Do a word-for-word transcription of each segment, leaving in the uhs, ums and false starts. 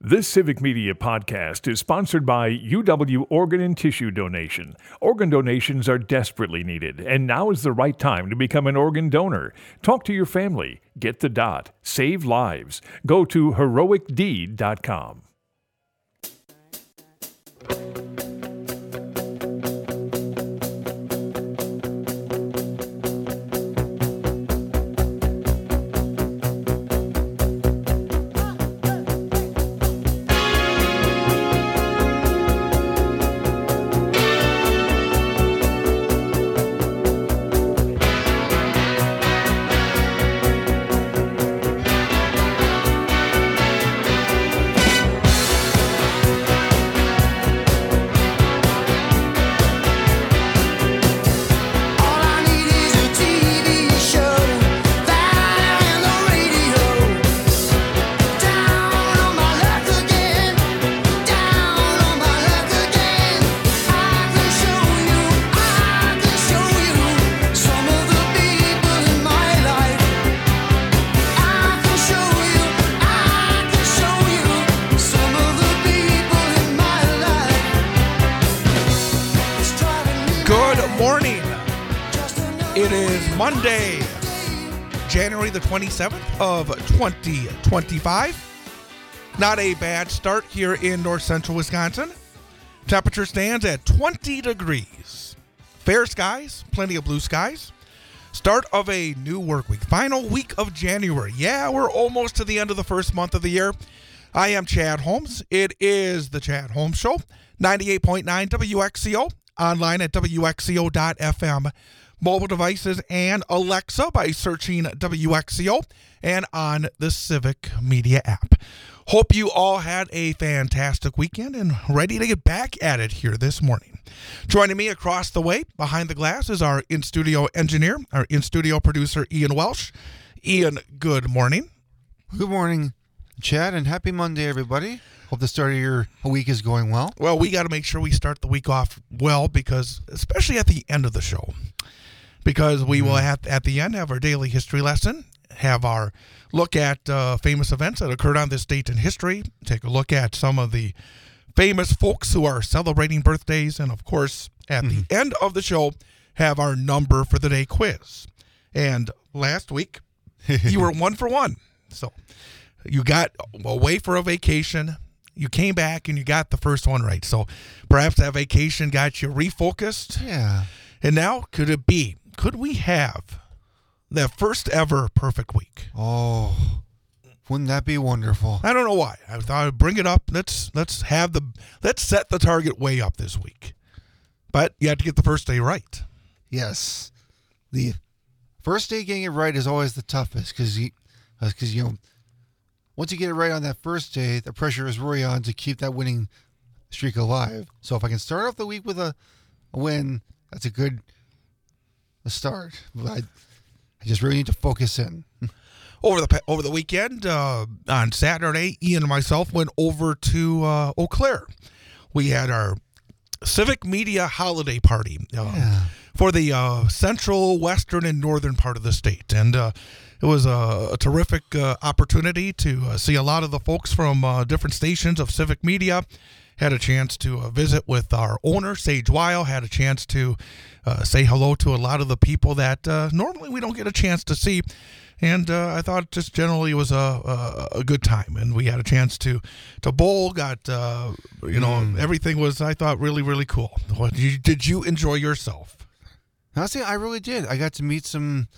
This Civic Media podcast is sponsored by U W Organ and Tissue Donation. Organ donations are desperately needed, and now is the right time to become an organ donor. Talk to your family. Get the dot. Save lives. Go to heroic deed dot com. Monday, January the twenty-seventh of twenty twenty-five. Not a bad start here in north central Wisconsin. Temperature stands at twenty degrees. Fair skies, plenty of blue skies. Start of a new work week. Final week of January. Yeah, we're almost to the end of the first month of the year. I am Chad Holmes. It is the Chad Holmes Show. ninety-eight point nine W X C O. Online at W X C O dot F M. Mobile devices and Alexa by searching W X C O and on the Civic Media app. Hope you all had a fantastic weekend and ready to get back at it here this morning. Joining me across the way behind the glass is our in-studio engineer, our in-studio producer, Ian Welsh. Ian, good morning. Good morning, Chad, and happy Monday, everybody. Hope the start of your week is going well. Well, we got to make sure we start the week off well, because especially at the end of the show. Because we will, have, at the end, have our daily history lesson, have our look at uh, famous events that occurred on this date in history, take a look at some of the famous folks who are celebrating birthdays, and, of course, at mm-hmm. the end of the show, have our number for the day quiz. And last week, you were one for one. So you got away for a vacation. You came back and you got the first one right. So perhaps that vacation got you refocused. Yeah. And now, could it be? Could we have that first ever perfect week? Oh, wouldn't that be wonderful? I don't know why. I thought I'd bring it up. Let's let's have the let's set the target way up this week. But you have to get the first day right. Yes, the first day getting it right is always the toughest because you because you know once you get it right on that first day, the pressure is really on to keep that winning streak alive. So if I can start off the week with a, a win, that's a good. Start. I, I just really need to focus in. Over the over the weekend, uh, on Saturday, Ian and myself went over to uh, Eau Claire. We had our Civic Media holiday party uh, yeah. for the uh, central, western, and northern part of the state. And uh, it was a, a terrific uh, opportunity to uh, see a lot of the folks from uh, different stations of Civic Media. Had a chance to uh, visit with our owner, Sage Weil. Had a chance to uh, say hello to a lot of the people that uh, normally we don't get a chance to see. And uh, I thought just generally it was a, a a good time. And we had a chance to, to bowl, got, uh, you know, mm. everything was, I thought, really, really cool. Did you, did you enjoy yourself? Honestly, I really did. I got to meet some...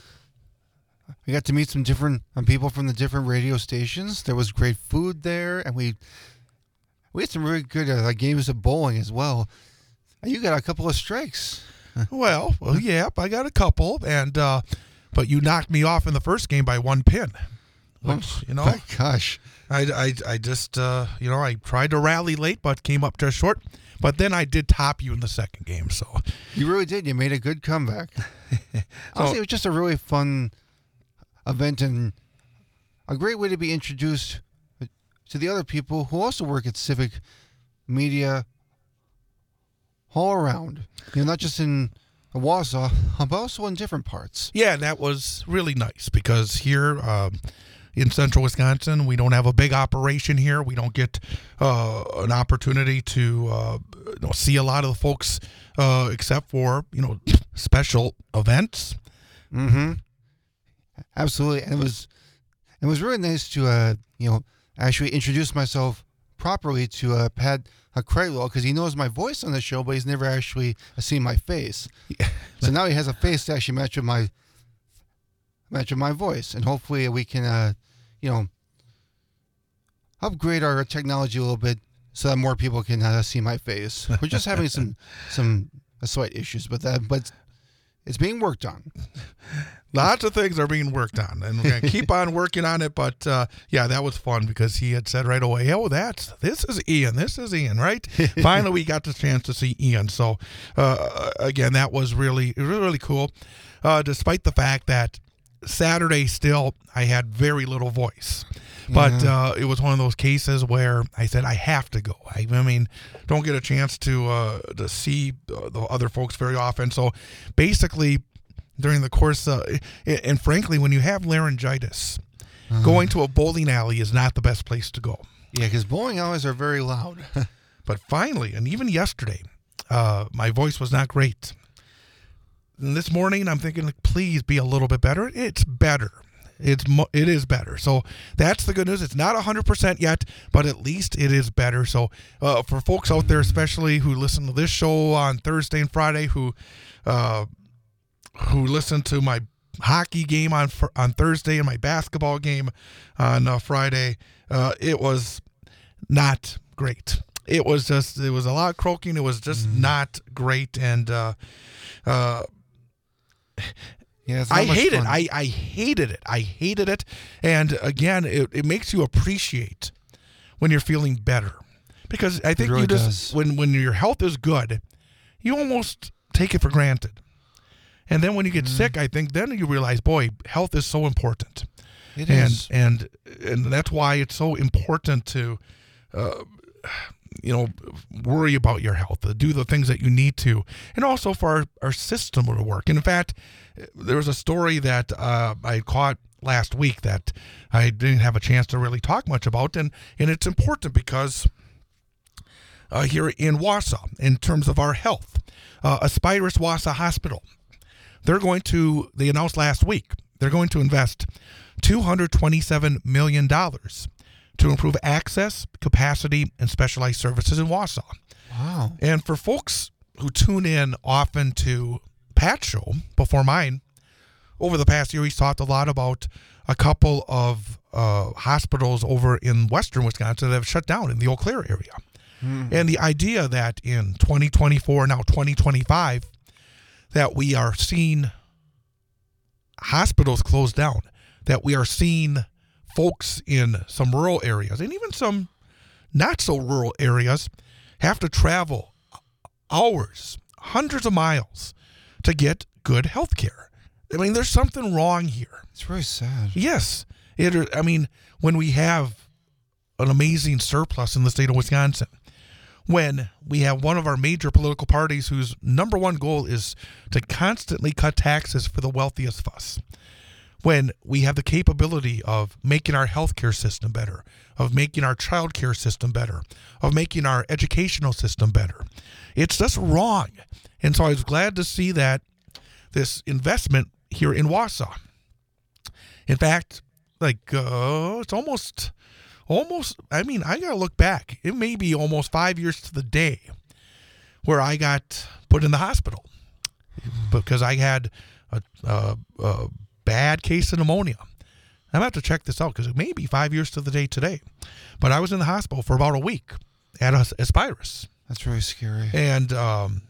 I got to meet some different um, people from the different radio stations. There was great food there, and we... We had some really good uh, games of bowling as well. You got a couple of strikes. Well, well, yeah, I got a couple, and uh, but you knocked me off in the first game by one pin. Which, oh, you know, my gosh, I, I, I just, uh, you know, I tried to rally late, but came up just short. But then I did top you in the second game. So you really did. You made a good comeback. so, Honestly, it was just a really fun event and a great way to be introduced to the other people who also work at Civic Media all around. You know, not just in Wausau, but also in different parts. Yeah, that was really nice because here, um, in central Wisconsin. We don't have a big operation here. We don't get uh, an opportunity to uh, you know, see a lot of the folks uh, except for, you know, special events. Mm-hmm. Absolutely. And it was it was really nice to, uh, you know, actually introduce myself properly to uh, Pat uh, Craigwell, because he knows my voice on the show, but he's never actually seen my face. Yeah. So now he has a face to actually match with my match with my voice, and hopefully we can, uh, you know, upgrade our technology a little bit so that more people can uh, see my face. We're just having some some uh, slight issues with that, but it's being worked on. Lots of things are being worked on, and we're going to keep on working on it. But, uh, yeah, that was fun because he had said right away, oh, that's, this is Ian. This is Ian, right? Finally, we got the chance to see Ian. So, uh, again, that was really, really, really cool, uh, despite the fact that Saturday still I had very little voice. But Yeah. uh, it was one of those cases where I said, I have to go. I, I mean, don't get a chance to uh, to see uh, the other folks very often. So basically, during the course, uh, and, and frankly, when you have laryngitis, Uh-huh. going to a bowling alley is not the best place to go. Yeah, because bowling alleys are very loud. But finally, and even yesterday, uh, my voice was not great. And this morning, I'm thinking, please be a little bit better. It's better. It's mo- it is better. So that's the good news. It's not one hundred percent yet, but at least it is better. So uh, for folks out there, especially who listen to this show on Thursday and Friday, who uh, who listen to my hockey game on fr- on Thursday and my basketball game on uh, Friday, uh, it was not great. It was just, it was a lot of croaking. It was just Mm. not great. And uh, uh, Yeah, it's not I much hate fun. it. I, I hated it. I hated it. And again, it, it makes you appreciate when you're feeling better. Because I think really you just, does. when, when your health is good, you almost take it for granted. And then when you get Mm. sick, I think then you realize, boy, health is so important. It and is. and and that's why it's so important to uh, you know worry about your health, to do the things that you need to, and also for our, our system to work. And in fact, there was a story that uh, I caught last week that I didn't have a chance to really talk much about, and and it's important because uh, here in Wausau, in terms of our health, uh, Aspirus Wausau Hospital, they're going to, they announced last week, they're going to invest two hundred twenty-seven million dollars to improve access, capacity, and specialized services in Wausau. Wow. And for folks who tune in often to Pat's show before mine, over the past year, he's talked a lot about a couple of uh, hospitals over in western Wisconsin that have shut down in the Eau Claire area. Mm. And the idea that in twenty twenty-four, now twenty twenty-five, that we are seeing hospitals closed down, that we are seeing folks in some rural areas and even some not so rural areas have to travel hours, hundreds of miles to get good health care. I mean, there's something wrong here. It's really sad. Yes. It, I mean, when we have an amazing surplus in the state of Wisconsin, when we have one of our major political parties whose number one goal is to constantly cut taxes for the wealthiest of us, when we have the capability of making our healthcare system better, of making our child care system better, of making our educational system better, it's just wrong. And so I was glad to see that this investment here in Wausau. In fact, like uh, it's almost... Almost, I mean, I got to look back. It may be almost five years to the day where I got put in the hospital because I had a, a, a bad case of pneumonia. I'm going to have to check this out because it may be five years to the day today. But I was in the hospital for about a week at Aspirus. That's really scary. And um,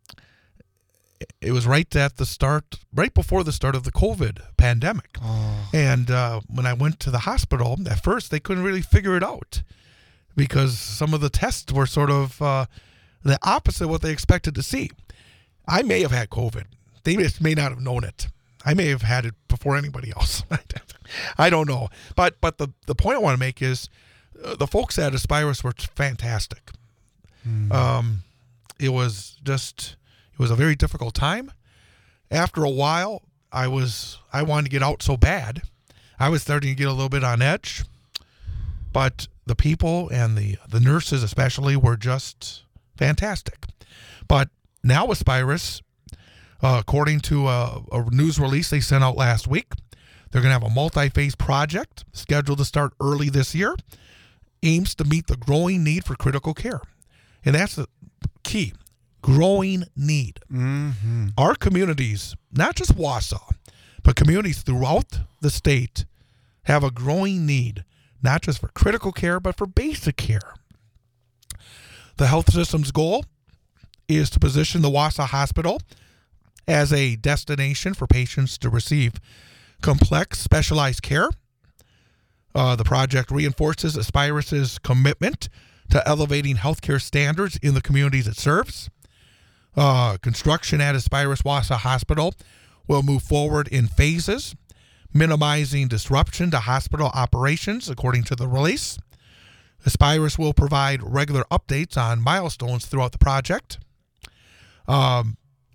it was right at the start, right before the start of the COVID pandemic. Oh. And uh, when I went to the hospital, at first they couldn't really figure it out because some of the tests were sort of uh, the opposite of what they expected to see. I may have had COVID. They just may not have known it. I may have had it before anybody else. I don't know. But but the, the point I want to make is uh, the folks at Aspirus were fantastic. Mm. Um, it was just... It was a very difficult time. After a while, I was I wanted to get out so bad. I was starting to get a little bit on edge, but the people and the, the nurses especially were just fantastic. But now Aspirus, uh, according to a, a news release they sent out last week, they're going to have a multi-phase project scheduled to start early this year, aims to meet the growing need for critical care. And that's the key, growing need. Mm-hmm. Our communities, not just Wausau, but communities throughout the state have a growing need, not just for critical care, but for basic care. The health system's goal is to position the Wausau Hospital as a destination for patients to receive complex, specialized care. Uh, the project reinforces Aspirus's commitment to elevating healthcare standards in the communities it serves. Uh, construction at Aspirus Wausau Hospital will move forward in phases, minimizing disruption to hospital operations, according to the release. Aspirus will provide regular updates on milestones throughout the project. Um,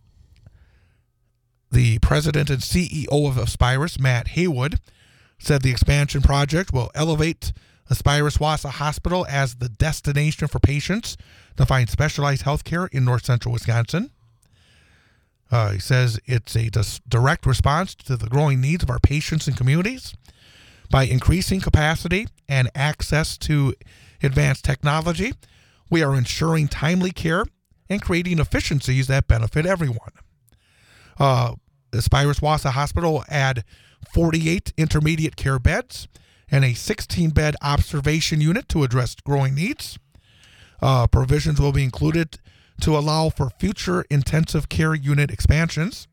the president and C E O of Aspirus, Matt Haywood, said the expansion project will elevate Aspirus Wausau Hospital as the destination for patients to find specialized health care in north central Wisconsin. Uh, he says it's a dis- direct response to the growing needs of our patients and communities. By increasing capacity and access to advanced technology, we are ensuring timely care and creating efficiencies that benefit everyone. Uh, Aspirus Wausau Hospital will add forty-eight intermediate care beds and a sixteen-bed observation unit to address growing needs. Uh, provisions will be included to allow for future intensive care unit expansions.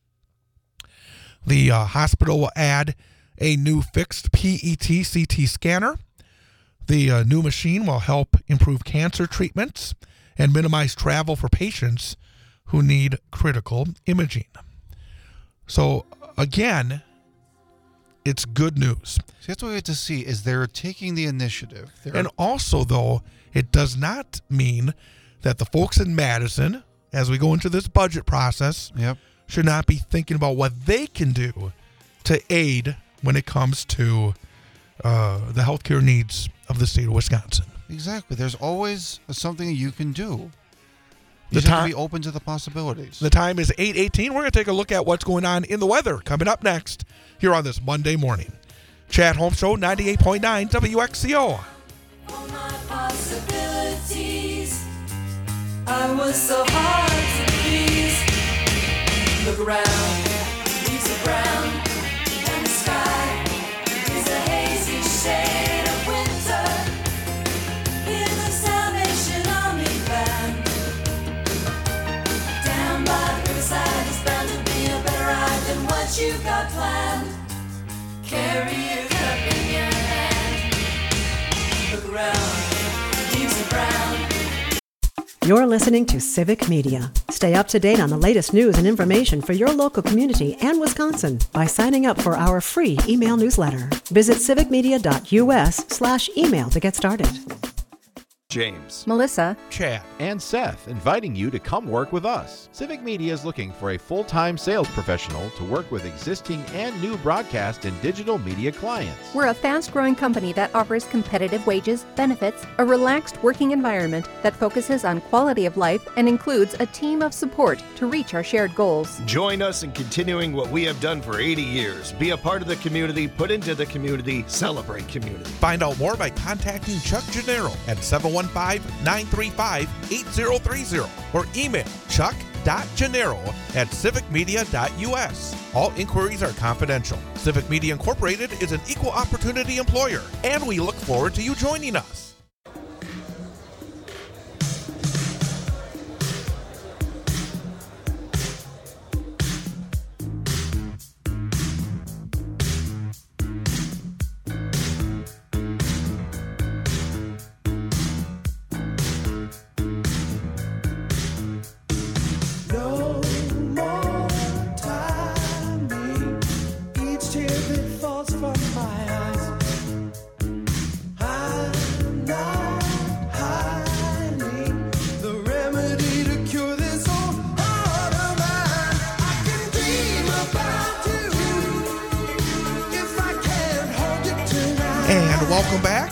The uh, hospital will add a new fixed P E T C T scanner. The uh, new machine will help improve cancer treatments and minimize travel for patients who need critical imaging. So, again, it's good news. So that's what we have to see, is they're taking the initiative. They're... And also, though, it does not mean that the folks in Madison, as we go into this budget process, Yep. should not be thinking about what they can do to aid when it comes to uh, the healthcare needs of the state of Wisconsin. Exactly. There's always something you can do. You The just have time- to be open to the possibilities. The time is eight eighteen. We're going to take a look at what's going on in the weather coming up next here on this Monday morning. Chad Holmes Show, ninety-eight point nine W X C O. All my possibilities, I was so hard to please. Look around, leaves are brown, and the sky is a hazy shade of winter. Hear the Salvation Army band. Down by the riverside is bound to be a better ride than what you got planned. Carry your cup in your hand. Look around, leaves are brown. You're listening to Civic Media. Stay up to date on the latest news and information for your local community and Wisconsin by signing up for our free email newsletter. Visit civicmedia.us slash email to get started. James, Melissa, Chad. and Seth inviting you to come work with us. Civic Media is looking for a full-time sales professional to work with existing and new broadcast and digital media clients. we're a fast-growing company that offers competitive wages, benefits, a relaxed working environment that focuses on quality of life and includes a team of support to reach our shared goals. Join us in continuing what we have done for eighty years. Be a part of the community, put into the community, celebrate community. Find out more by contacting Chuck Gennaro at seven one five, nine three five, eight zero three zero or email chuck dot gennaro at civicmedia dot u s. All inquiries are confidential. Civic Media Incorporated is an equal opportunity employer, and we look forward to you joining us. No more timing. Each tear that falls from my eyes, I'm welcome back.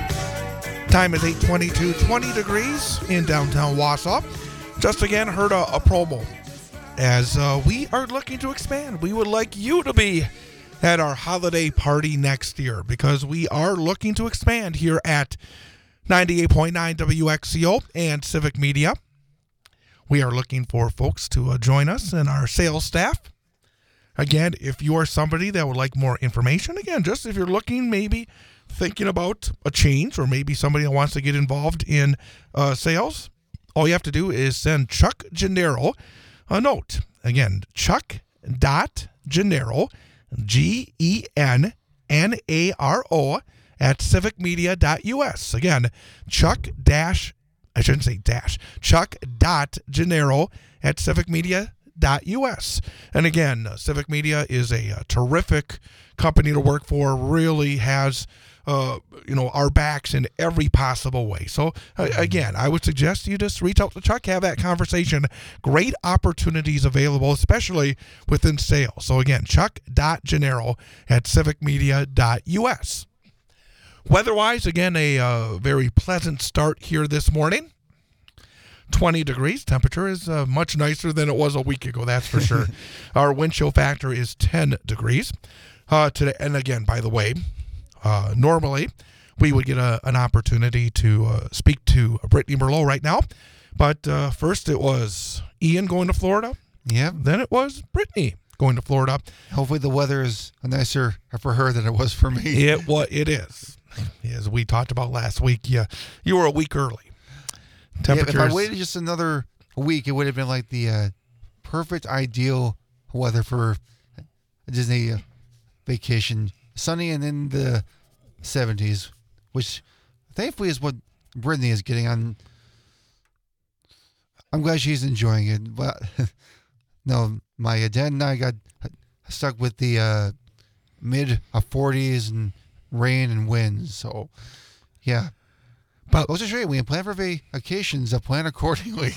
Time is eight twenty-two, twenty degrees in downtown Wausau. Just again heard a, a promo as uh, we are looking to expand. We would like you to be at our holiday party next year because we are looking to expand here at ninety-eight point nine W X C O and Civic Media. We are looking for folks to uh, join us in our sales staff. Again, if you are somebody that would like more information, again, just if you're looking, maybe thinking about a change, or maybe somebody that wants to get involved in uh, sales, all you have to do is send Chuck Gennaro a note. Again, Chuck dot Gennaro, G E N N A R O, at civic media dot U S. Again, Chuck dash, I shouldn't say dash, Chuck dot Gennaro at civic media dot U S. And again, uh, Civic Media is a, a terrific company to work for, really has uh, you know, our backs in every possible way. So uh, again, I would suggest you just reach out to Chuck, have that conversation. Great opportunities available, especially within sales. So again, Chuck dot Gennaro at civic media dot U S. Weather-wise, again, a uh, very pleasant start here this morning. twenty degrees. Temperature is uh, much nicer than it was a week ago, that's for sure. Our wind chill factor is ten degrees. Uh, today, and again, by the way, uh, normally we would get a, an opportunity to uh, speak to Brittany Merlot right now. But uh, first it was Ian going to Florida. Yeah. Then it was Brittany going to Florida. Hopefully the weather is nicer for her than it was for me. It, well, it is. As we talked about last week, yeah, you were a week early. Yeah, if I waited just another week, it would have been like the uh, perfect, ideal weather for a Disney uh, vacation. Sunny and in the seventies, which thankfully is what Brittany is getting on. I'm glad she's enjoying it. But no, my dad and I got stuck with the uh, mid forties and rain and winds. So, yeah. But let's just show you, we plan for vacations, uh, plan accordingly.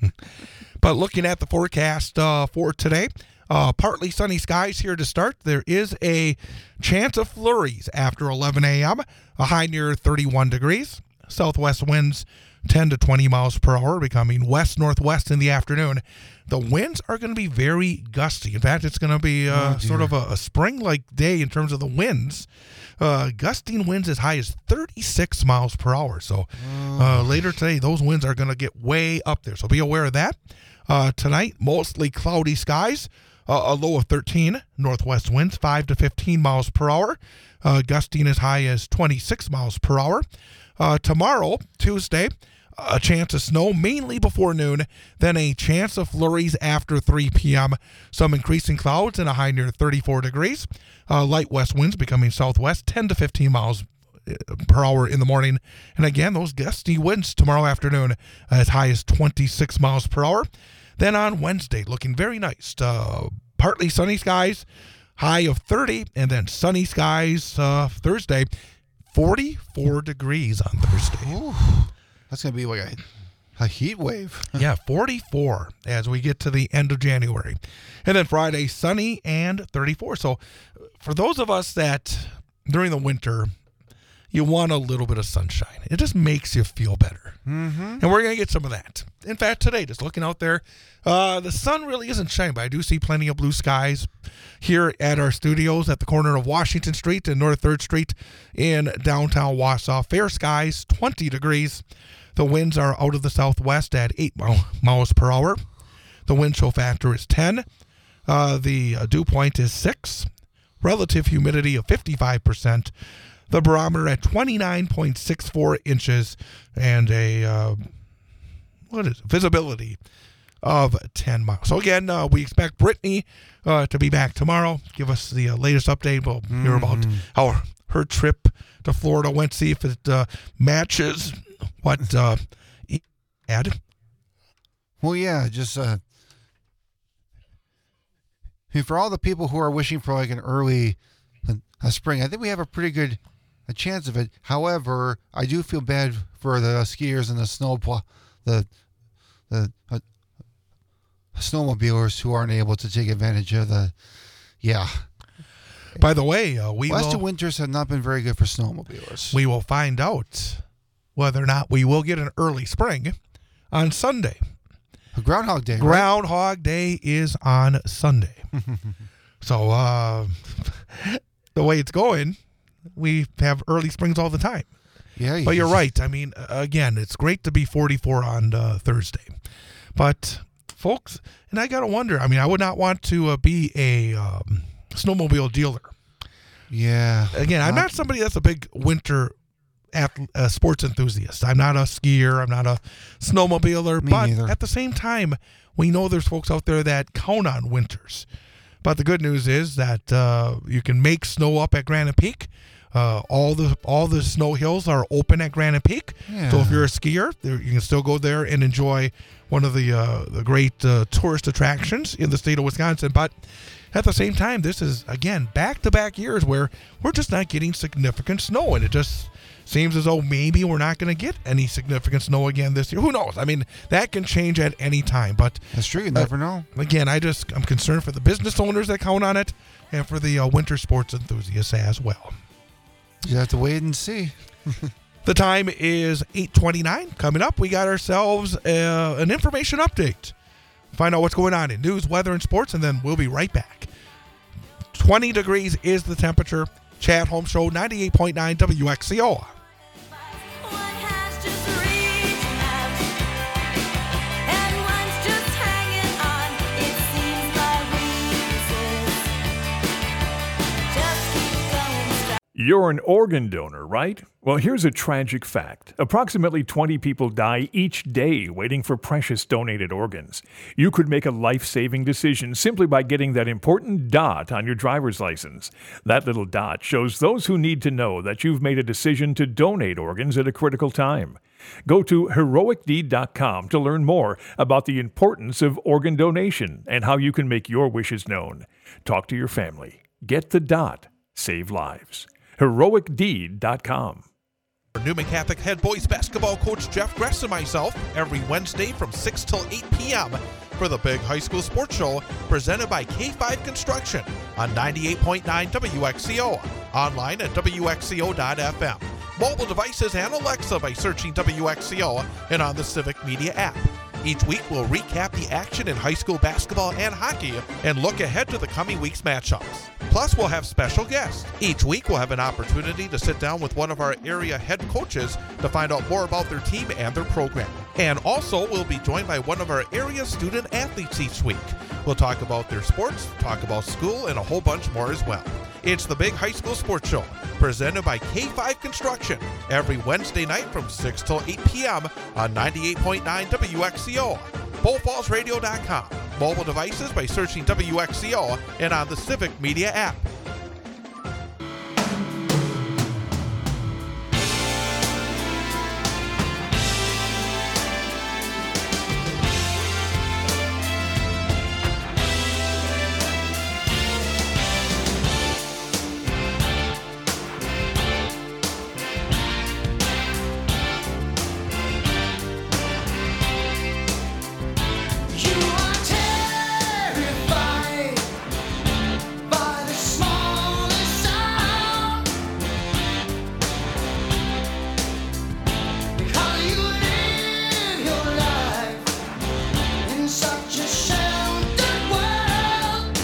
But looking at the forecast uh, for today, uh, partly sunny skies here to start. There is a chance of flurries after eleven a.m., a high near thirty-one degrees. Southwest winds ten to twenty miles per hour, becoming west-northwest in the afternoon. The winds are going to be very gusty. In fact, it's going to be uh, oh, sort of a, a spring-like day in terms of the winds. Uh, gusting winds as high as thirty-six miles per hour. So uh, later today, those winds are going to get way up there. So be aware of that. Uh, tonight, mostly cloudy skies. Uh, a low of thirteen. Northwest winds five to fifteen miles per hour. Uh, gusting as high as twenty-six miles per hour. Uh, tomorrow, Tuesday, a chance of snow mainly before noon, then a chance of flurries after three p.m. Some increasing clouds and a high near thirty-four degrees. Uh, light west winds becoming southwest, ten to fifteen miles per hour in the morning. And again, those gusty winds tomorrow afternoon as high as twenty-six miles per hour. Then on Wednesday, looking very nice. Uh, partly sunny skies, high of thirty, and then sunny skies uh, Thursday, forty-four degrees on Thursday. Ooh, that's going to be like a, a heat wave. Yeah, forty-four as we get to the end of January. And then Friday, sunny and thirty-four. So for those of us that during the winter, you want a little bit of sunshine. It just makes you feel better. Mm-hmm. And we're going to get some of that. In fact, today, just looking out there, uh, the sun really isn't shining, but I do see plenty of blue skies here at our studios at the corner of Washington Street and North third Street in downtown Wausau. Fair skies, twenty degrees. The winds are out of the southwest at eight miles per hour. The wind chill factor is ten. Uh, the uh, dew point is six. Relative humidity of fifty-five percent. The barometer at twenty-nine point six four inches and a uh, what is it? visibility of ten miles. So again, uh, we expect Brittany uh, to be back tomorrow. Give us the uh, latest update. We'll mm-hmm. hear about how her trip to Florida went. See if it uh, matches what uh, he had. Well, yeah, just uh, I mean, for all the people who are wishing for like an early uh, spring, I think we have a pretty good a chance of it. However, I do feel bad for the skiers and the snow the the uh, snowmobilers who aren't able to take advantage of the yeah. By the way, uh, we Last will, two winters have not been very good for snowmobilers. we will find out whether or not we will get an early spring on Sunday. Groundhog Day. Right? Groundhog Day is on Sunday. So uh, the way it's going, we have early springs all the time. Yeah, But you're right. I mean, again, it's great to be forty-four on uh, Thursday. But, folks, and I got to wonder, I mean, I would not want to uh, be a um, snowmobile dealer. Yeah. Again, I'm not somebody that's a big winter ath- uh, sports enthusiast. I'm not a skier. I'm not a snowmobiler. Me but neither. at the same time, we know there's folks out there that count on winters. But the good news is that uh, you can make snow up at Granite Peak. Uh, all the all the snow hills are open at Granite Peak. Yeah. So if you're a skier, there, you can still go there and enjoy one of the uh, the great uh, tourist attractions in the state of Wisconsin. But at the same time, this is, again, back-to-back years where we're just not getting significant snow. And it just seems as though maybe we're not going to get any significant snow again this year. Who knows? I mean, that can change at any time. But That's true. You never know. again, I just, I'm concerned for the business owners that count on it and for the uh, winter sports enthusiasts as well. You have to wait and see. The time is eight twenty-nine. Coming up, we got ourselves uh, an information update. Find out what's going on in news, weather, and sports, and then we'll be right back. twenty degrees is the temperature. Chad Home Show, ninety-eight point nine W X C O. One has just reached out, and one's just hanging on. It seems my weaknesses just keep going strong. You're an organ donor, right? Well, here's a tragic fact. Approximately twenty people die each day waiting for precious donated organs. You could make a life-saving decision simply by getting that important dot on your driver's license. That little dot shows those who need to know that you've made a decision to donate organs at a critical time. Go to heroic deed dot com to learn more about the importance of organ donation and how you can make your wishes known. Talk to your family. Get the dot. Save lives. heroic deed dot com. Newman Catholic head boys basketball coach Jeff Gress and myself every Wednesday from six till eight p.m. for the Big High School Sports Show presented by K five Construction on ninety-eight point nine W X C O, online at W X C O dot F M, mobile devices and Alexa by searching W X C O, and on the Civic Media app. Each week, we'll recap the action in high school basketball and hockey and look ahead to the coming week's matchups. Plus, we'll have special guests. Each week, we'll have an opportunity to sit down with one of our area head coaches to find out more about their team and their program. And also, we'll be joined by one of our area student athletes each week. We'll talk about their sports, talk about school, and a whole bunch more as well. It's the Big High School Sports Show, presented by K five Construction, every Wednesday night from six till eight p.m. on ninety-eight point nine W X C O, bull falls radio dot com, mobile devices by searching W X C O, and on the Civic Media app. You are terrified by the smallest sound, because you live your life in such a sheltered world,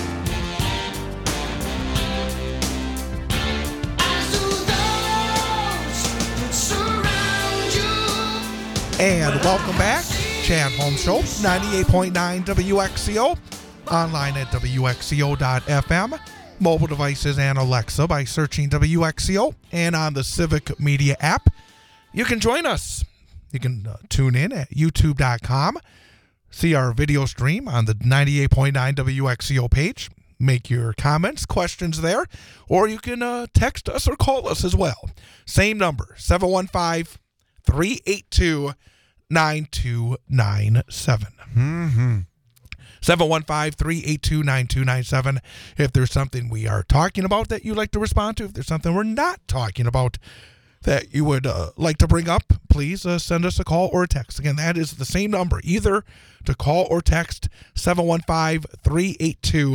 as do those that surround you. And welcome back. Chad Home Show, ninety-eight point nine W X C O, online at W X C O dot F M, mobile devices and Alexa by searching W X C O, and on the Civic Media app. You can join us. You can uh, tune in at YouTube dot com, see our video stream on the ninety-eight point nine W X C O page, make your comments, questions there, or you can uh, text us or call us as well. Same number, seven one five, three eight two, nine two nine seven. Mm-hmm. seven one five, three eight two, nine two nine seven. If there's something we are talking about that you'd like to respond to, if there's something we're not talking about that you would uh, like to bring up, please uh, send us a call or a text. Again, that is the same number, either to call or text, seven one five, three eight two,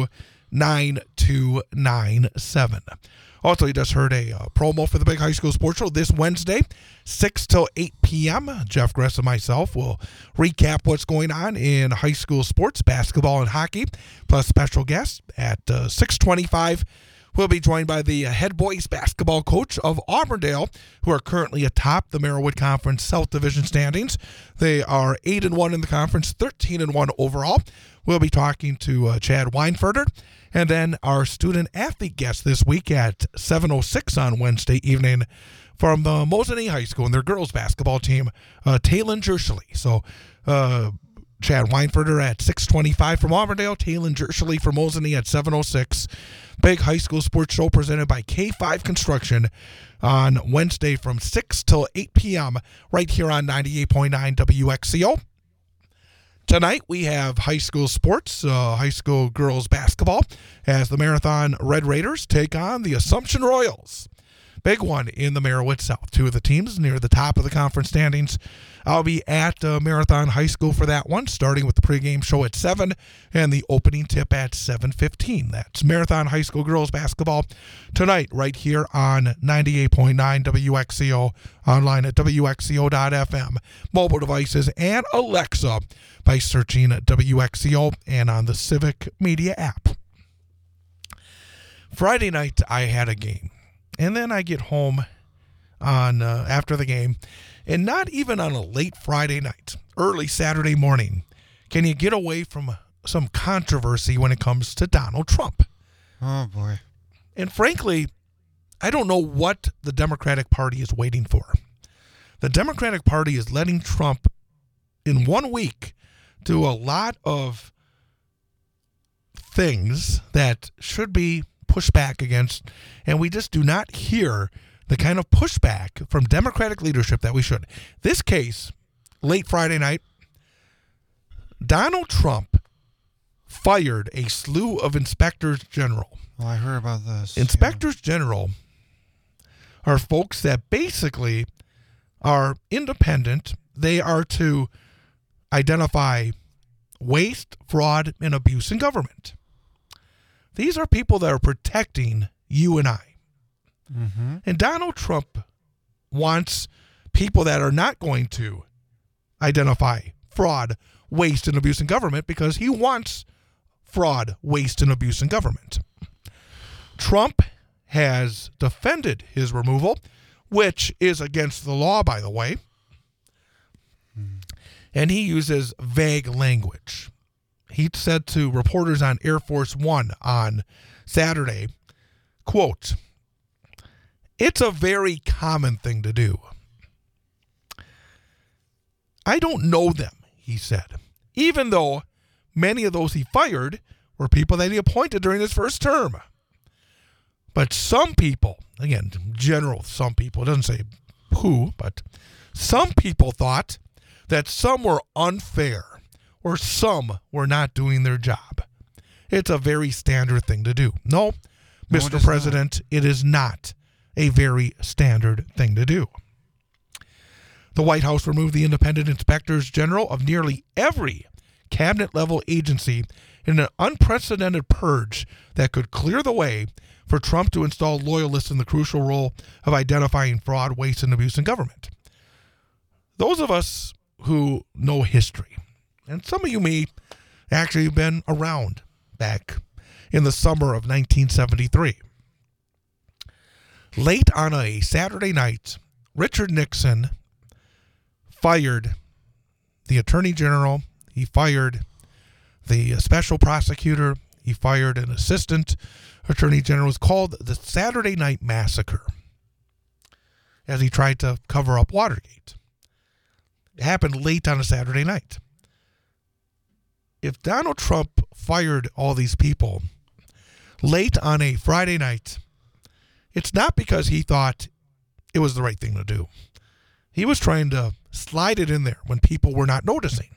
nine two nine seven. Also, you just heard a uh, promo for the Big High School Sports Show this Wednesday, six till eight p.m. Jeff Gress and myself will recap what's going on in high school sports, basketball and hockey, plus special guests at uh, six twenty-five. We'll be joined by the head boys basketball coach of Auburndale, who are currently atop the Merrill-Wood Conference South Division standings. They are eight and one in the conference, thirteen and one overall. We'll be talking to uh, Chad Weinfurter. And then our student-athlete guest this week at seven oh six on Wednesday evening from uh, Mosinee High School and their girls basketball team, uh, Taylon Jershely. So uh, Chad Weinfurter at six twenty-five from Auburndale, Taylon Jershely from Mosinee at seven oh six. Big High School Sports Show presented by K five Construction on Wednesday from six till eight p.m. right here on ninety-eight point nine W X C O. Tonight we have high school sports, uh, high school girls basketball, as the Marathon Red Raiders take on the Assumption Royals. Big one in the Merrill-Wood South. Two of the teams near the top of the conference standings. I'll be at uh, Marathon High School for that one, starting with the pregame show at seven and the opening tip at seven fifteen. That's Marathon High School girls basketball tonight right here on ninety-eight point nine W X C O, online at W X C O dot F M, mobile devices, and Alexa by searching W X C O and on the Civic Media app. Friday night, I had a game. And then I get home on uh, after the game, and not even on a late Friday night, early Saturday morning, can you get away from some controversy when it comes to Donald Trump. Oh, boy. And frankly, I don't know what the Democratic Party is waiting for. The Democratic Party is letting Trump, in one week, do a lot of things that should be pushed back against, and we just do not hear the kind of pushback from Democratic leadership that we should. This case, late Friday night, Donald Trump fired a slew of inspectors general. Well, I heard about this. Inspectors yeah. general are folks that basically are independent. They are to identify waste, fraud, and abuse in government. These are people that are protecting you and I. Mm-hmm. And Donald Trump wants people that are not going to identify fraud, waste, and abuse in government because he wants fraud, waste, and abuse in government. Trump has defended his removal, which is against the law, by the way. Mm. And he uses vague language. He said to reporters on Air Force One on Saturday, quote, "It's a very common thing to do. I don't know them," he said, even though many of those he fired were people that he appointed during his first term. But some people, again, general some people, it doesn't say who, but some people thought that some were unfair or some were not doing their job. It's a very standard thing to do. No, No, Mister it is President, it is not a very standard thing to do. The White House removed the independent inspectors general of nearly every cabinet-level agency in an unprecedented purge that could clear the way for Trump to install loyalists in the crucial role of identifying fraud, waste, and abuse in government. Those of us who know history, and some of you may actually have been around back in the summer of nineteen seventy-three. Late on a Saturday night, Richard Nixon fired the Attorney General. He fired the special prosecutor. He fired an assistant Attorney General. It was called the Saturday Night Massacre as he tried to cover up Watergate. It happened late on a Saturday night. If Donald Trump fired all these people late on a Friday night, it's not because he thought it was the right thing to do. He was trying to slide it in there when people were not noticing.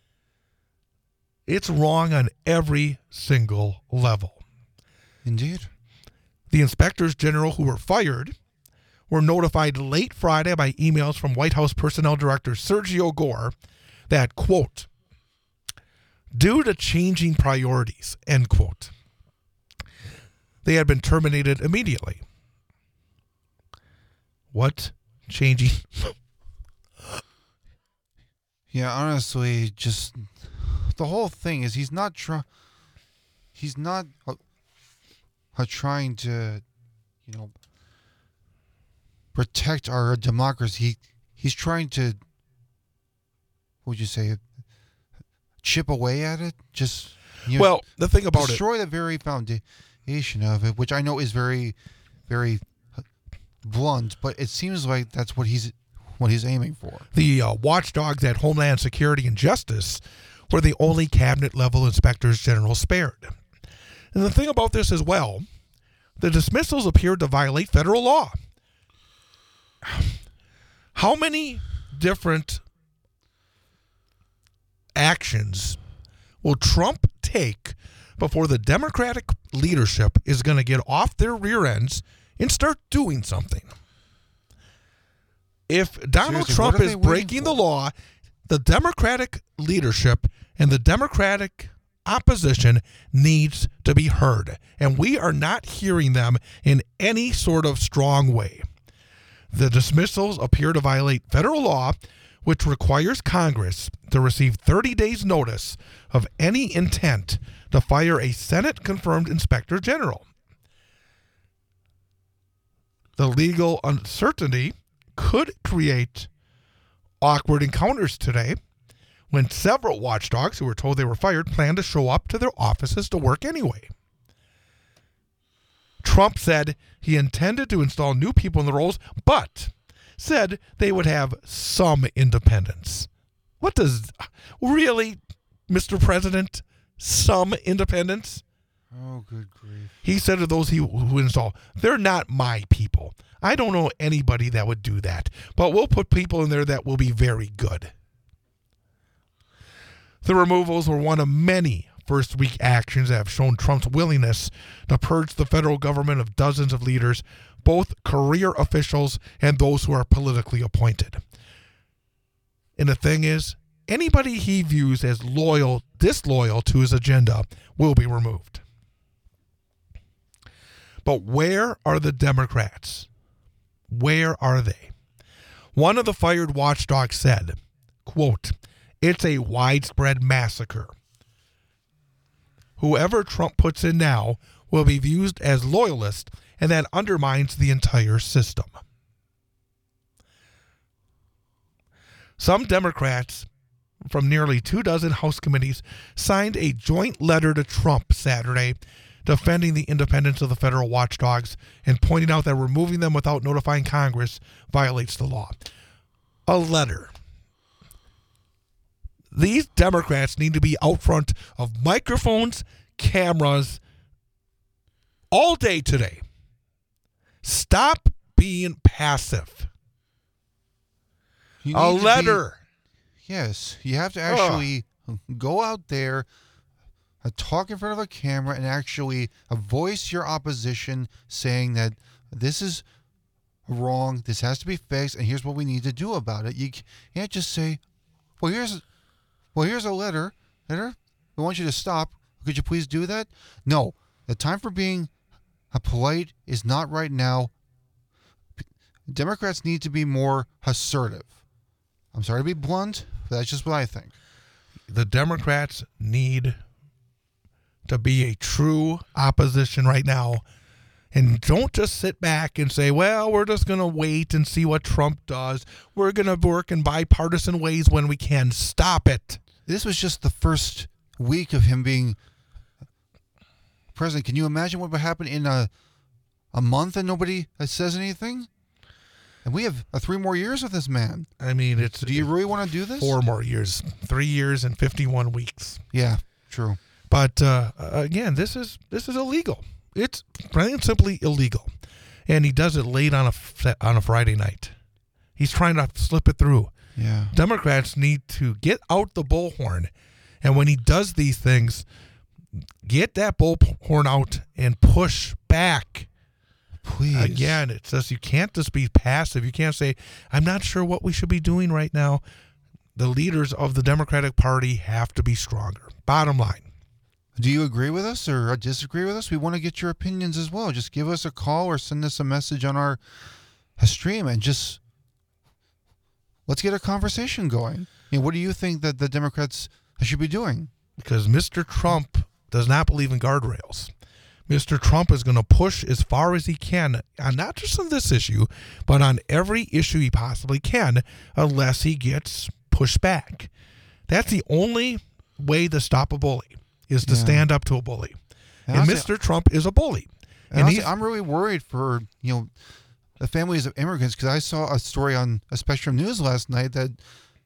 It's wrong on every single level. Indeed. The inspectors general who were fired were notified late Friday by emails from White House Personnel Director Sergio Gore that, quote, due to changing priorities, end quote, they had been terminated immediately. What changing? Yeah, honestly, just the whole thing is he's not trying. He's not uh, uh, trying to, you know, protect our democracy. He, he's trying to. What would you say? Chip away at it. Just you know, well, the thing about destroy it, the very foundation of it, which I know is very, very blunt, but it seems like that's what he's what he's aiming for. the uh, watchdogs at Homeland Security and Justice were the only cabinet-level inspectors general spared. And the thing about this as well, the dismissals appeared to violate federal law. How many different actions will Trump take before the Democratic leadership is going to get off their rear ends and start doing something? If Donald Seriously, Trump what are is they waiting breaking the for? law, the Democratic leadership and the Democratic opposition needs to be heard. And we are not hearing them in any sort of strong way. The dismissals appear to violate federal law, which requires Congress to receive thirty days notice of any intent to fire a Senate-confirmed inspector general. The legal uncertainty could create awkward encounters today when several watchdogs who were told they were fired planned to show up to their offices to work anyway. Trump said he intended to install new people in the roles, but said they would have some independence. What does, really, Mister President, some independence? Oh, good grief. He said to those he, who install, they're not my people. I don't know anybody that would do that, but we'll put people in there that will be very good. The removals were one of many first-week actions that have shown Trump's willingness to purge the federal government of dozens of leaders, both career officials and those who are politically appointed. And the thing is, anybody he views as loyal, disloyal to his agenda will be removed. But where are the Democrats? Where are they? One of the fired watchdogs said, quote, "It's a widespread massacre. Whoever Trump puts in now will be viewed as loyalist, and that undermines the entire system." Some Democrats from nearly two dozen House committees signed a joint letter to Trump Saturday defending the independence of the federal watchdogs and pointing out that removing them without notifying Congress violates the law. A letter. These Democrats need to be out front of microphones, cameras, all day today. Stop being passive. You A need to letter. be- yes, you have to actually go out there, uh, talk in front of a camera, and actually uh, voice your opposition, saying that this is wrong, this has to be fixed, and here's what we need to do about it. You can't just say, "Well, here's, well, here's a letter. Letter. We want you to stop. Could you please do that?" No, the time for being uh, polite is not right now. P- Democrats need to be more assertive. I'm sorry to be blunt, but that's just what I think. The Democrats need to be a true opposition right now. And don't just sit back and say, well, we're just going to wait and see what Trump does. We're going to work in bipartisan ways when we can. Stop it. This was just the first week of him being president. Can you imagine what would happen in a, a month and nobody says anything? And we have uh, three more years with this man. I mean, it's Do you really want to do this? four more years, three years and fifty-one weeks. Yeah, true. But uh, again, this is this is illegal. It's plain and simply illegal, and he does it late on a on a Friday night. He's trying to slip it through. Yeah. Democrats need to get out the bullhorn, and when he does these things, get that bullhorn out and push back. Please. Again, it says you can't just be passive. You can't say, "I'm not sure what we should be doing right now." The leaders of the Democratic Party have to be stronger. Bottom line. Do you agree with us or disagree with us? We want to get your opinions as well. Just give us a call or send us a message on our stream and just let's get a conversation going. You know, what do you think that the Democrats should be doing? Because Mister Trump does not believe in guardrails. Mister Trump is going to push as far as he can, and not just on this issue, but on every issue he possibly can, unless he gets pushed back. That's the only way to stop a bully, is to Yeah. stand up to a bully. And And, honestly- Mister Trump is a bully. And And honestly, he's, I'm really worried for, you know, the families of immigrants, because I saw a story on a Spectrum News last night that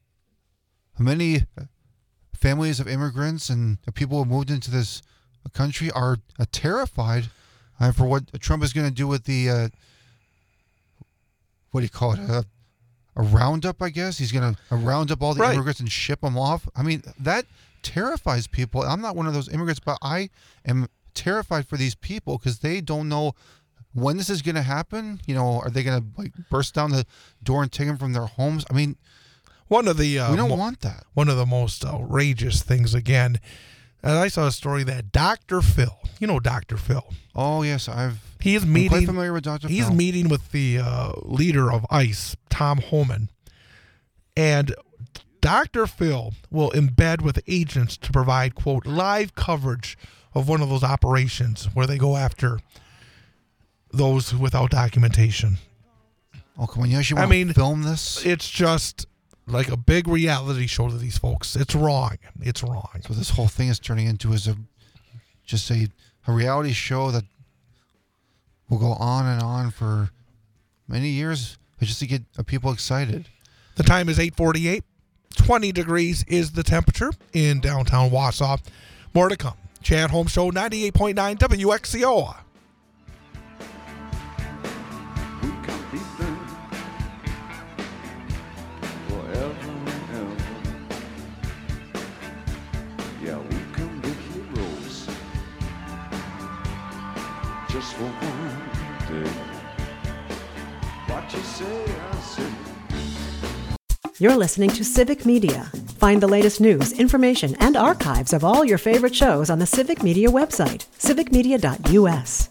many families of immigrants and people who moved into this country are uh, terrified uh, for what Trump is going to do with the, uh, what do you call it, uh, a roundup, I guess. He's going to uh, round up all the Right. immigrants and ship them off. I mean, that terrifies people. I'm not one of those immigrants, but I am terrified for these people because they don't know when this is going to happen. You know, are they going to like burst down the door and take them from their homes? I mean, one of the uh, we don't mo- want that. one of the most outrageous things again. And I saw a story that Doctor Phil, you know Doctor Phil, Oh yes, I've. he is I'm quite meeting. familiar with Doctor He's Phil. meeting with the uh, leader of ICE, Tom Homan, and Doctor Phil will embed with agents to provide, quote, live coverage of one of those operations where they go after those without documentation. Oh come on, you actually I want mean, to film this? It's just like a big reality show to these folks. It's wrong. It's wrong. So this whole thing is turning into is a just a a reality show that will go on and on for many years, just to get uh, people excited. The time is eight forty-eight. twenty degrees is the temperature in downtown Wausau. More to come. Chad Holmes Show, ninety-eight point nine W X C O. We can be friends forever and ever. Yeah, we can be heroes just for one day. What you say, I say. You're listening to Civic Media. Find the latest news, information, and archives of all your favorite shows on the Civic Media website, civic media dot U S.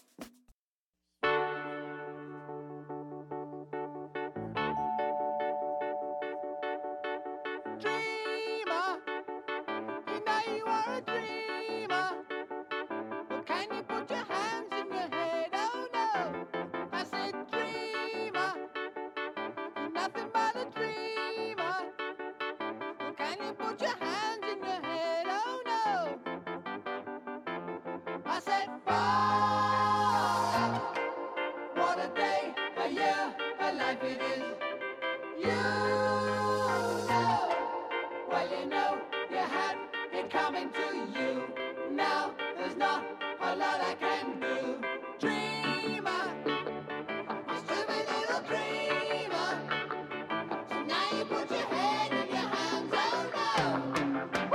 Dreamer, you know you are a dreamer. Well, can you put your hands in your head? Oh no, I said dreamer, you're nothing but a dreamer. Well, can you put your hands in your head? Oh no, I said fall. What a day, a year, a life it is. You know, well you know you had it coming to you. Now there's not a lot I can do. Dreamer, you stupid little dreamer. So now you put your head in your hands, oh no.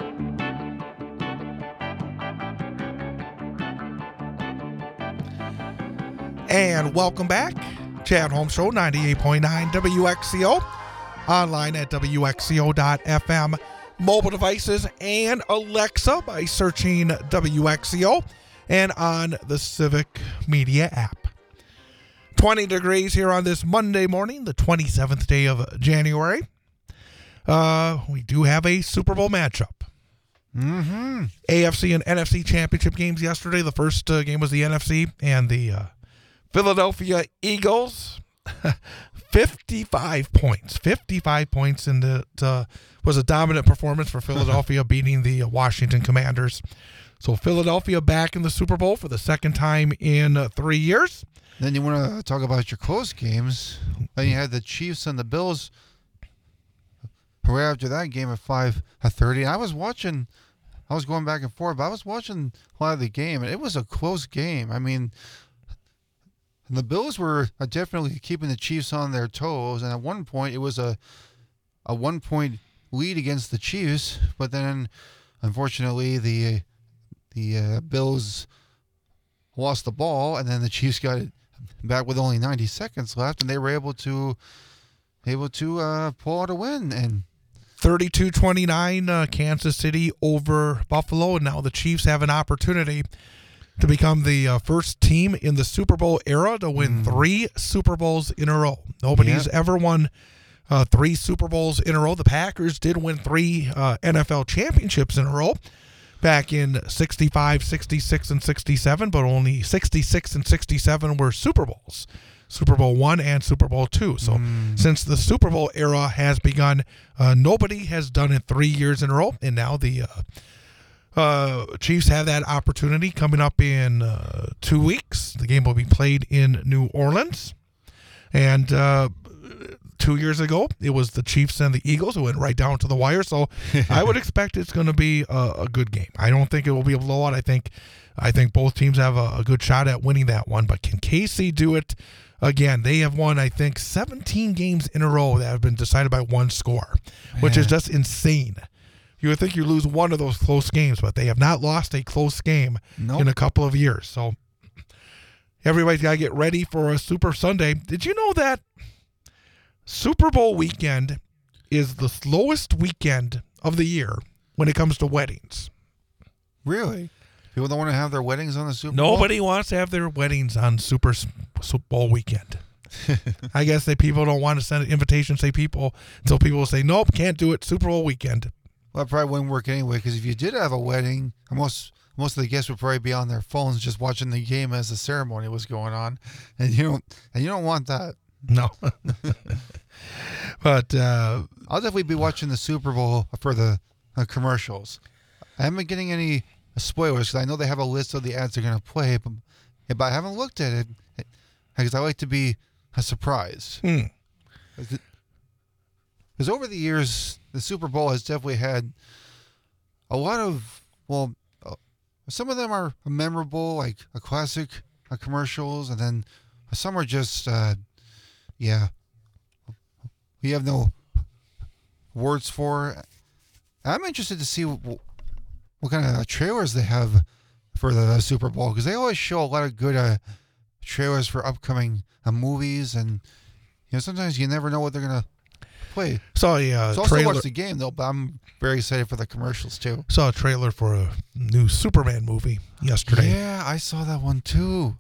Whoa. And welcome back. Chad Holmes Show, ninety-eight point nine W X C O. Online at W X C O dot F M. Mobile devices and Alexa by searching W X C O. And on the Civic Media app. twenty degrees here on this Monday morning, the twenty-seventh day of January. Uh, we do have a Super Bowl matchup. Mm-hmm. A F C and N F C championship games yesterday. The first uh, game was the N F C and the uh, Philadelphia Eagles. fifty-five points. fifty-five points in the uh, was a dominant performance for Philadelphia beating the uh, Washington Commanders. So Philadelphia back in the Super Bowl for the second time in uh, three years. Then you want to talk about your close games. Then you had the Chiefs and the Bills right after that game at five thirty. I was watching, I was going back and forth, but I was watching a lot of the game, and it was a close game. I mean, the Bills were definitely keeping the Chiefs on their toes, and at one point it was a a one-point lead against the Chiefs, but then unfortunately the the uh, Bills lost the ball, and then the Chiefs got it back with only ninety seconds left, and they were able to able to uh, pull out a win. And thirty-two twenty-nine, uh, Kansas City over Buffalo, and now the Chiefs have an opportunity to become the uh, first team in the Super Bowl era to win mm. three Super Bowls in a row. Nobody's yep. ever won uh, three Super Bowls in a row. The Packers did win three uh, N F L championships in a row back in sixty-five, sixty-six, and sixty-seven, but only sixty-six and sixty-seven were Super Bowls. Super Bowl one and Super Bowl two. So mm. since the Super Bowl era has begun, uh, nobody has done it three years in a row. And now the uh, uh, Chiefs have that opportunity coming up in uh, two weeks. The game will be played in New Orleans. And uh, two years ago, it was the Chiefs and the Eagles who went right down to the wire. So I would expect it's going to be a, a good game. I don't think it will be a blowout. I think, I think both teams have a, a good shot at winning that one. But can K C do it? Again, they have won, I think, seventeen games in a row that have been decided by one score, Man. which is just insane. You would think you lose one of those close games, but they have not lost a close game nope. in a couple of years. So everybody's got to get ready for a Super Sunday. Did you know that Super Bowl weekend is the slowest weekend of the year when it comes to weddings? Really? People don't want to have their weddings on the Super Bowl? Nobody wants to have their weddings on Super Super Bowl weekend. I guess that people don't want to send an invitation, say people, until people will say, nope, can't do it, Super Bowl weekend. Well, that probably wouldn't work anyway, because if you did have a wedding, most most of the guests would probably be on their phones just watching the game as the ceremony was going on, and you don't and you don't want that. No. But uh, I'll definitely be watching the Super Bowl for the uh, commercials. I haven't been getting any spoilers because I know they have a list of the ads they're going to play, but, but I haven't looked at it because I like to be a surprise. Hmm. Because over the years, the Super Bowl has definitely had a lot of, well, uh, some of them are memorable, like a classic uh, commercials, and then some are just, uh, yeah, we have no words for. I'm interested to see what, what kind of trailers they have for the Super Bowl, because they always show a lot of good uh, trailers for upcoming uh, movies, and you know sometimes you never know what they're gonna play. Saw a uh, so I'll still watch the game though, but I'm very excited for the commercials too. Saw a trailer for a new Superman movie yesterday. Yeah, I saw that one too.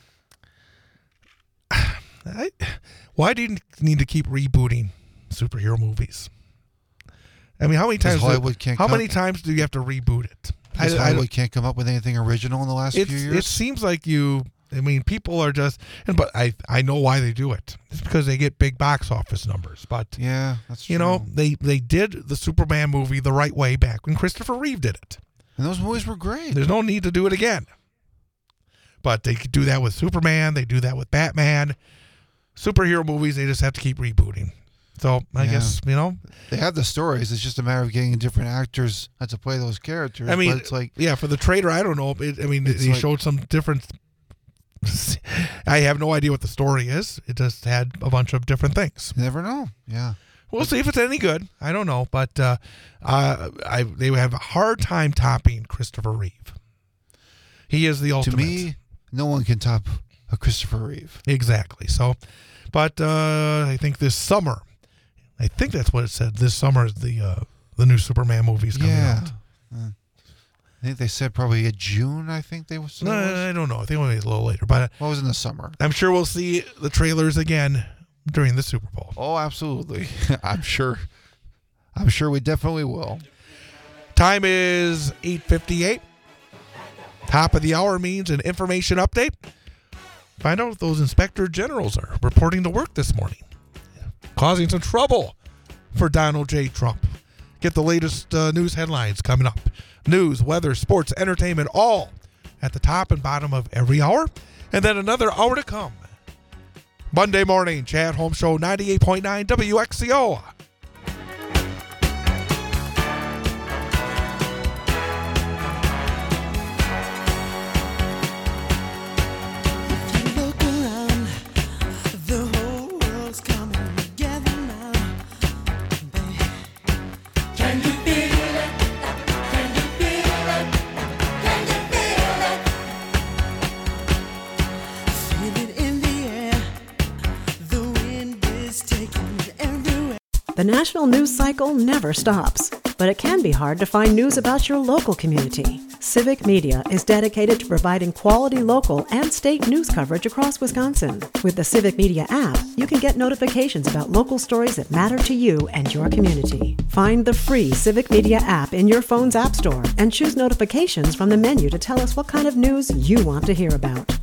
I, why do you need to keep rebooting superhero movies? I mean, how many times? Hollywood do, can't how come, many times do you have to reboot it? I, Hollywood I, can't come up with anything original in the last few years. It seems like you. I mean, people are just. And but I I know why they do it. It's because they get big box office numbers. But yeah, that's true. You know, they they did the Superman movie the right way back when Christopher Reeve did it. And those movies were great. There's no need to do it again. But they could do that with Superman. They do that with Batman. Superhero movies, they just have to keep rebooting. So I yeah. guess, you know. They have the stories. It's just a matter of getting different actors to play those characters. I mean, but it's like, yeah, for the trailer, I don't know. It, I mean, they like, showed some different. I have no idea what the story is. It just had a bunch of different things. You never know. Yeah. We'll see if it's any good. I don't know. But uh, uh, I they have a hard time topping Christopher Reeve. He is the ultimate. To me, no one can top a Christopher Reeve. Exactly. So, but uh, I think this summer, I think that's what it said. This summer is the uh, the new Superman movies coming yeah. out. Uh, I think they said probably June. I think they was. No, I don't know. I think maybe a little later, but what was in the summer? I'm sure we'll see the trailers again during the Super Bowl. Oh, absolutely. I'm sure. I'm sure we definitely will. Time is eight fifty-eight. Top of the hour means an information update. Find out if those inspector generals are reporting to work this morning, causing some trouble for Donald J. Trump. Get the latest uh, news headlines coming up. News, weather, sports, entertainment, all at the top and bottom of every hour. And then another hour to come. Monday morning, Chad Holmes Show, ninety-eight point nine W X C O. national news cycle never stops, but it can be hard to find news about your local community. Civic Media is dedicated to providing quality local and state news coverage across Wisconsin. With the Civic Media app, you can get notifications about local stories that matter to you and your community. Find the free Civic Media app in your phone's app store and choose notifications from the menu to tell us what kind of news you want to hear about.